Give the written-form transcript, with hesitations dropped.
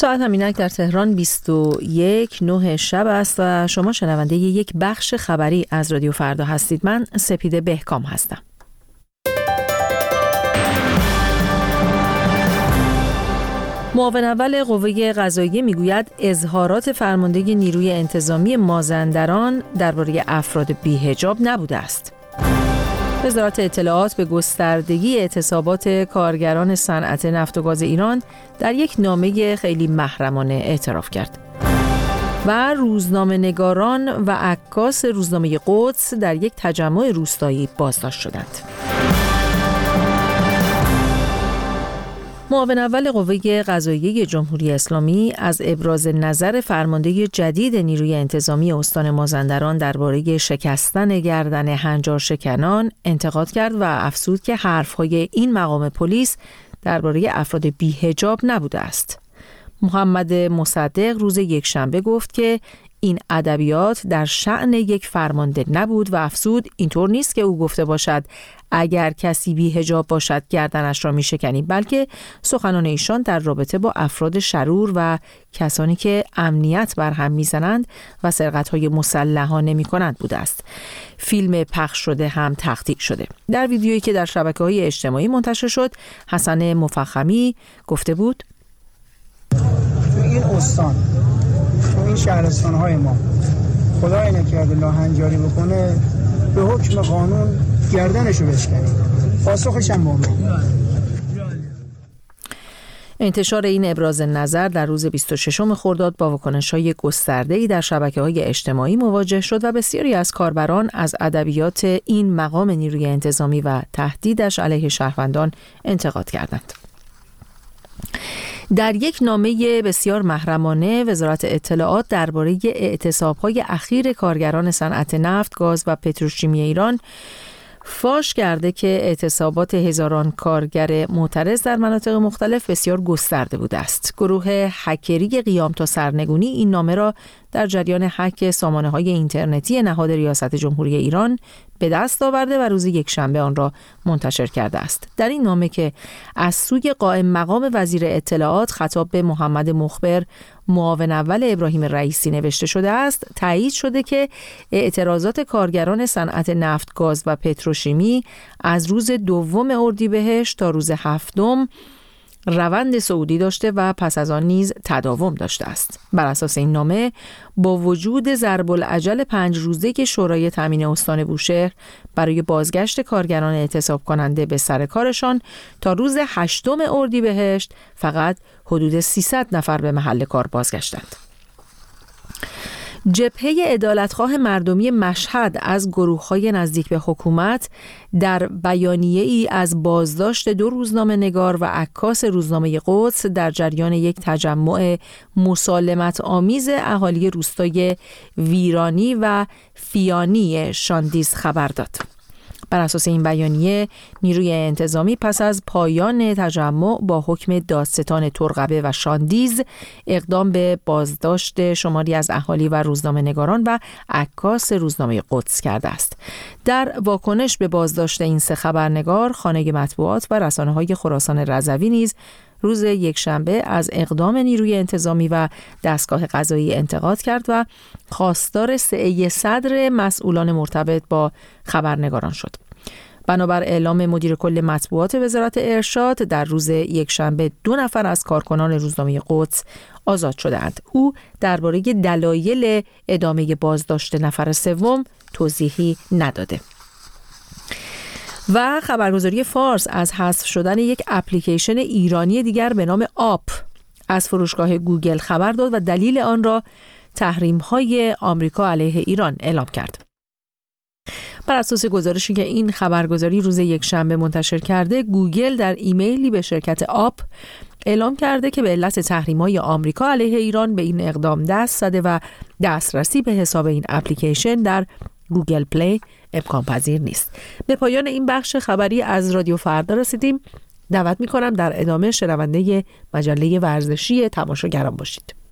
ساعت همینک در تهران 21:09 شب است و شما شنونده یک بخش خبری از رادیو فردا هستید. من سپیده بهکام هستم. معاون اول قوه قضاییه میگوید اظهارات فرمانده نیروی انتظامی مازندران درباره افراد بی‌حجاب نبوده است. وزارت اطلاعات به گستردگی اعتصابات کارگران صنعت نفت و گاز ایران در یک نامه خیلی محرمانه اعتراف کرد. و روزنامه‌نگاران و عکاس روزنامه قدس در یک تجمع روستایی بازداشت شدند. معاون اول قوه قضاییه جمهوری اسلامی از ابراز نظر فرمانده جدید نیروی انتظامی استان مازندران درباره شکستن گردن هنجارشکنان انتقاد کرد و افزود که حرف‌های این مقام پلیس درباره افراد بی‌حجاب نبوده است. محمد مصدق روز یکشنبه گفت که این ادبیات در شأن یک فرمانده نبود و افزود اینطور نیست که او گفته باشد اگر کسی بی‌حجاب باشد گردنش را می‌شکنی، بلکه سخنان ایشان در رابطه با افراد شرور و کسانی که امنیت بر هم می‌زنند و سرقت‌های مسلحانه می‌کنند بوده است. فیلم پخش شده هم تقطیع شده. در ویدیویی که در شبکه‌های اجتماعی منتشر شد، حسن مفخمی گفته بود: این استان این شهرستان‌های ما خدای نکرده لاهنجاری بکنه به حکم قانون گردنشو بشکنید. پاسخش هم با انتشار این ابراز نظر در روز 26 خرداد با واکنش‌های گسترده‌ای در شبکه‌های اجتماعی مواجه شد و بسیاری از کاربران از ادبیات این مقام نیروی انتظامی و تهدیدش علیه شهروندان انتقاد کردند. در یک نامه بسیار محرمانه وزارت اطلاعات درباره اعتصاب‌های اخیر کارگران صنعت نفت، گاز و پتروشیمی ایران فاش کرده که اعتصابات هزاران کارگر معترض در مناطق مختلف بسیار گسترده بوده است. گروه هکری قیام تا سرنگونی این نامه را در جریان هک سامانه‌های اینترنتی نهاد ریاست جمهوری ایران به دست آورده و روز یکشنبه آن را منتشر کرده است. در این نامه که از سوی قائم مقام وزیر اطلاعات خطاب به محمد مخبر معاون اول ابراهیم رئیسی نوشته شده است، تایید شده که اعتراضات کارگران صنعت نفت، گاز و پتروشیمی از روز 2 اردیبهشت تا روز 7 روند صعودی داشته و پس از آن نیز تداوم داشته است. بر اساس این نامه با وجود ضرب العجل 5 روزه که شورای تامین استان بوشهر برای بازگشت کارگران اعتصاب کننده به سر کارشان تا روز 8 اردیبهشت فقط حدود 300 نفر به محل کار بازگشتند. جبهه عدالتخواه مردمی مشهد از گروه‌های نزدیک به حکومت در بیانیه‌ای از بازداشت 2 روزنامه‌نگار و عکاس روزنامه قدس در جریان یک تجمع مسالمت آمیز اهالی روستای ویرانی و فیانی شاندیز خبر داد. بر اساس این بیانیه نیروی انتظامی پس از پایان تجمع با حکم دادستان ترقبه و شاندیز اقدام به بازداشت شماری از اهالی و روزنامه‌نگاران و عکاس روزنامه قدس کرده است. در واکنش به بازداشت این 3 خبرنگار، خانه مطبوعات و رسانه‌های خراسان رضوی نیز روز یکشنبه از اقدام نیروی انتظامی و دستگاه قضایی انتقاد کرد و خواستار سعی صدر مسئولان مرتبط با خبرنگاران شد. بنابر اعلام مدیر کل مطبوعات وزارت ارشاد در روز یکشنبه 2 نفر از کارکنان روزنامه قدس آزاد شدند. او درباره دلایل ادامه بازداشت نفر 3 توضیحی نداده. و خبرگزاری فارس از حذف شدن یک اپلیکیشن ایرانی دیگر به نام آپ از فروشگاه گوگل خبر داد و دلیل آن را تحریم‌های آمریکا علیه ایران اعلام کرد. بر اساس گزارشی که این خبرگزاری روز یکشنبه منتشر کرده، گوگل در ایمیلی به شرکت آپ اعلام کرده که به علت تحریم‌های آمریکا علیه ایران به این اقدام دست زده و دسترسی به حساب این اپلیکیشن در گوگل پلی امکان پذیر نیست. به پایان این بخش خبری از رادیو فردا رسیدیم. دعوت می‌کنم در ادامه شنونده مجله ورزشی تماشاگران باشید.